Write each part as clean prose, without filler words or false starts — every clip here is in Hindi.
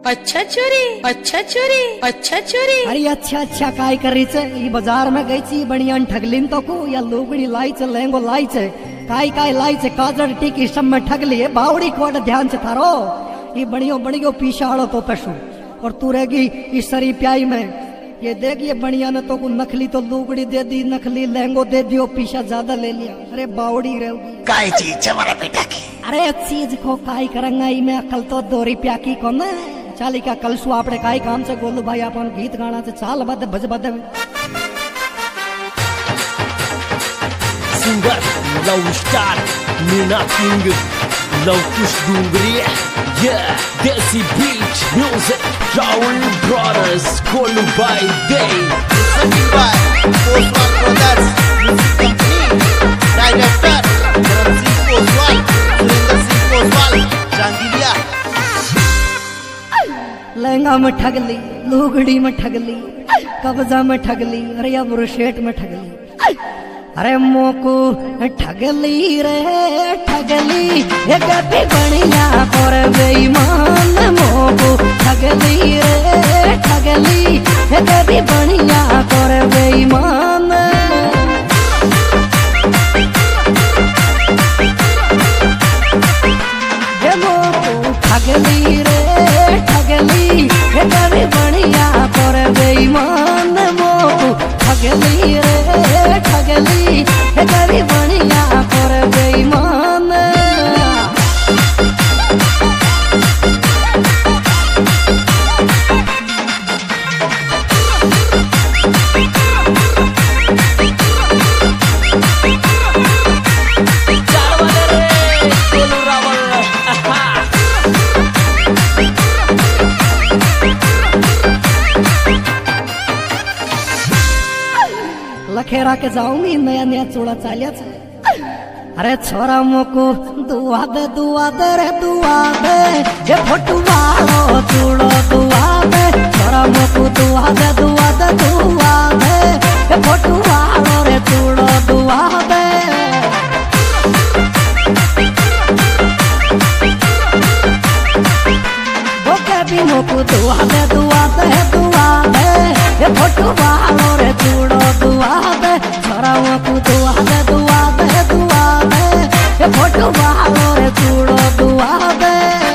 अच्छा चोरी अरे अच्छा काय करी ई बाजार में गई छी बढ़िया ठगलिन तो को या लुगड़ी लाई छ लहंगो लाई छ काय लाई छ काजर टिकी सब में ठगली है बावड़ी कोड ध्यान से थारो ये बढ़ियो पीछाड़ो तो पशु और तू रहेगी इस सरी प्याई में ये देख ये बढ़िया ने तो को नकली तो लुगड़ी दे दी नकली लहंगो दे दियो पीछा ज्यादा ले लिया अरे बावड़ी रहोगी काय चीज हमारा बेटा की अरे चीज को काय करेंगा मैं अकल तो 2 रुपया की को ना चालिका कल सु आपने काय काम से गोलू भाई अपन गीत गाना से चाल बद भज बद singer love star Meena king love Kush Dungri देसी बीच म्यूजिक राहुल ब्रदर्स गोलू भाई दे Postwal brothers music company director Dharm Singh Postwal Surendra Singh Postwal चांदिलिया lehenga में ठगली लुगड़ी में ठगली कब्जा में ठगली अरे अब रुशेट में ठगली अरे मोको ठगली रे ठगली ये कभी बढ़िया पर बेईमान मोको ठगली रे ठगली ये कभी बढ़िया पर बेईमान ये मोको ठगली रे ठगली ये कभी बढ़िया पर बेईमान मोको ठगली रे ठगली ये कभी बढ़िया पर बेईमान लखेरा के जाऊंगी नया चूड़ा चालिया अरे छोरा मोको दुआ दे रे दुआ दे ये फटुवालो चूड़ो दुआ दे छोरा मोको दुआ दे ये फटुवालो रे चूड़ो दुआ दे वो कभी मोको दुआ दे ये फटुवालो रे चूड़ो दुआ दे छोरा मोको दुआ दे ये फटुवालो रे चूड़ो दुआ दे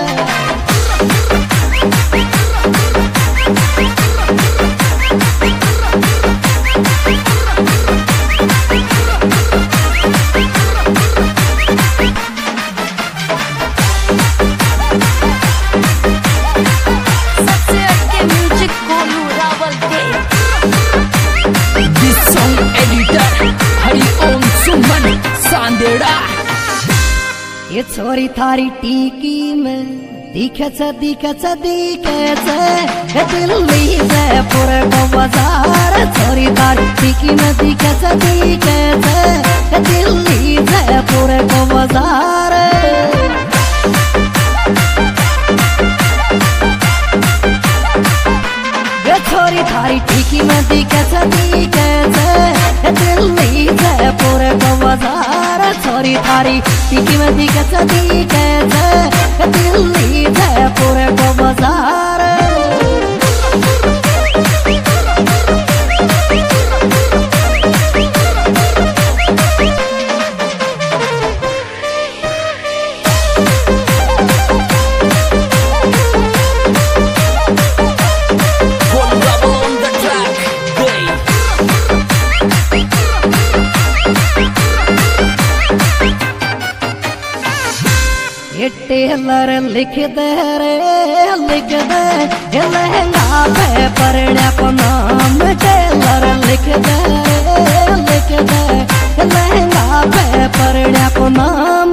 सबसे अच्छे म्यूजिक गोलू रावल के this song editor Hari Om Suman Sandera ये छोरी थारी टीकी में दिखे छे दिल्ली जयपुर को बाजार छोरी थारी टीकी में दिखे छे दिल्ली जयपुर को बाजार ये छोरी थारी टीकी में दिखे छे दिल्ली जयपुर को बाजार छोरी थारी टीकी में दिखे छे दिल्ली जयपुर को बाजार ये टेलर लिख दे ये लहंगा पे परण्या को नाम टेलर लिख दे ये लहंगा पे परण्या को नाम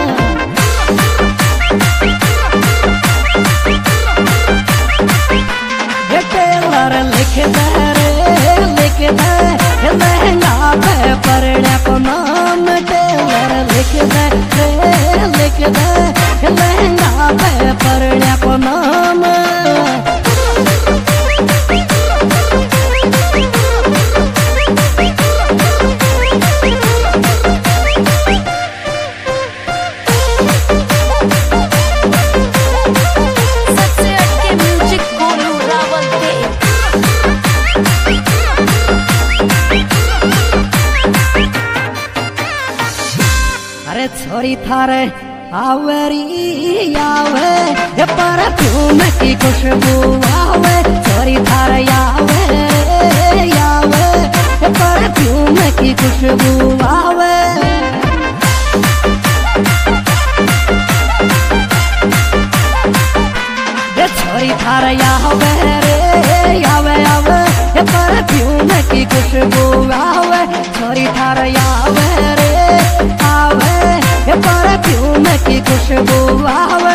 ये टेलर लिख दे ये लहंगा पे परण्या को नाम टेलर लिख दे ये लहंगा पे परण्या को नाम छोरी थारे आवरी आवे ये परफ्यूम की खुशबू आवे छोरी थारे आवे ये परफ्यूम की खुशबू आवे ये छोरी थारे आवे रे आवे ये परफ्यूम की खुशबू आवे छोरी थारे आवे रे आवे ये परफ्यूम की खुशबू आवे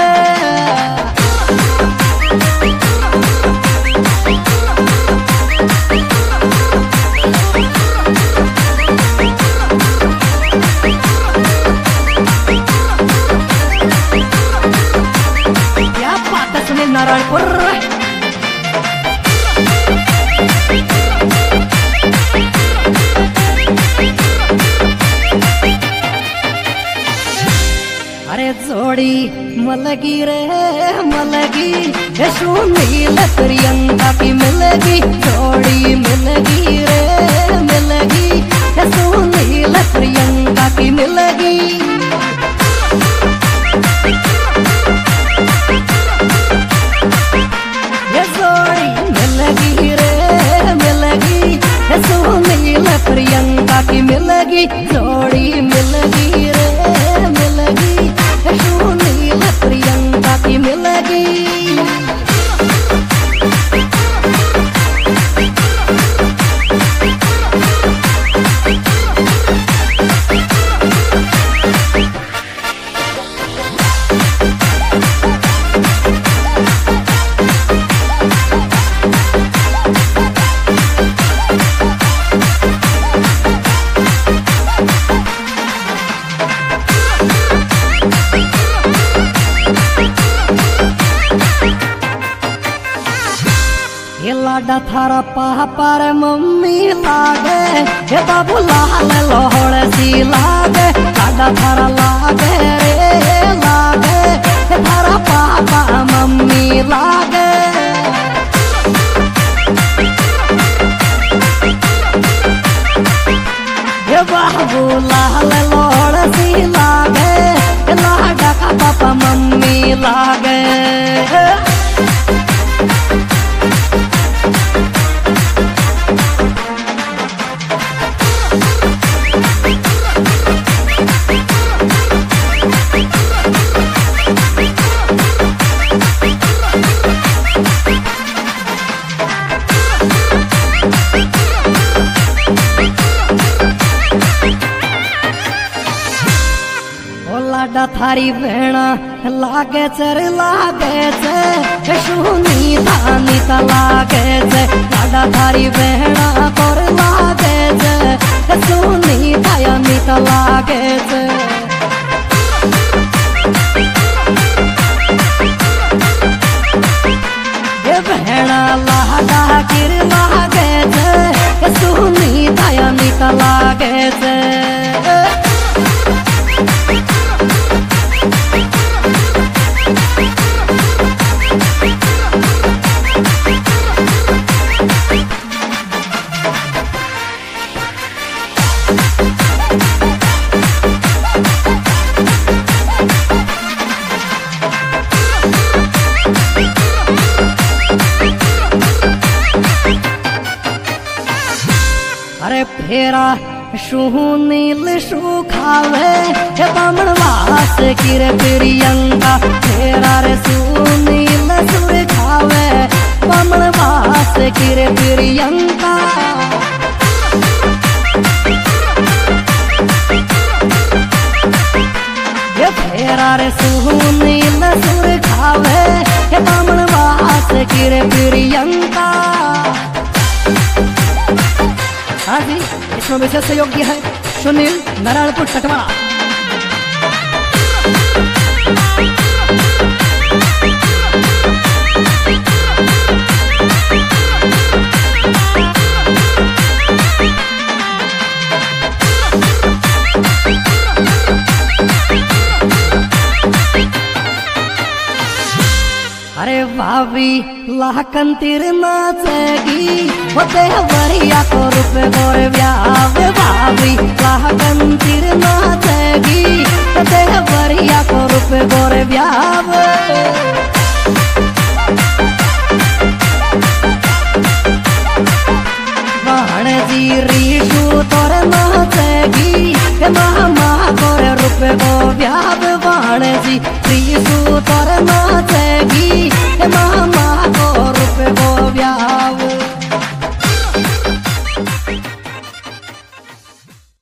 क्या बात है सुनील नारायणपुर अरे जोड़ी मलगी रे मलगी सुनील प्रियंका की मिलगी जोड़ी मिलगी रे मिलगी सुनील प्रियंका की मिलगी ये जोड़ी मिलगी रे मिलगी सुनील प्रियंका की मिलगी जोड़ी मिलगी रे मिलगी सुनील प्रियंका की मिलगी लाडा थारा पापा रे मम्मी लागे हे बाबू लाल लोहड़ सी लागे लाडा थारा लागे रे लागे हे थारा पापा मम्मी लागे हे बाबू लाल लोहड़ सी लागे लाडा का पापा मम्मी लागे लाडा थारी भेणा लागे चर लागे छे सुनी धानी ता लागे छे लाडा थारी भेणा कर लागे छे सुनी धानी ता लागे छे ये भेणा लाडा किर लागे छे सुनी धानी ता लागे छे अरे फेरा सुनील सुखावे हे बामण वास किर प्रियंका फेरा रे सुनील सुखावे बामण वास किर प्रियंका ये फेरा रे सुनील सुखावे हे बामण वास किर प्रियंका हाँ जी इसमें विशेष सहयोगी है सुनील नारायणपुर टटवाड़ा अरे भाभी लाखन तिर नाचेगी वो देवरिया को रुपए गोर व्याव भाभी लाखन तिर नाचेगी वो व्याव वाण जी रीशु तोर नाचेगी मामा गोर रुपए को व्याव वाण जी रीशु तोर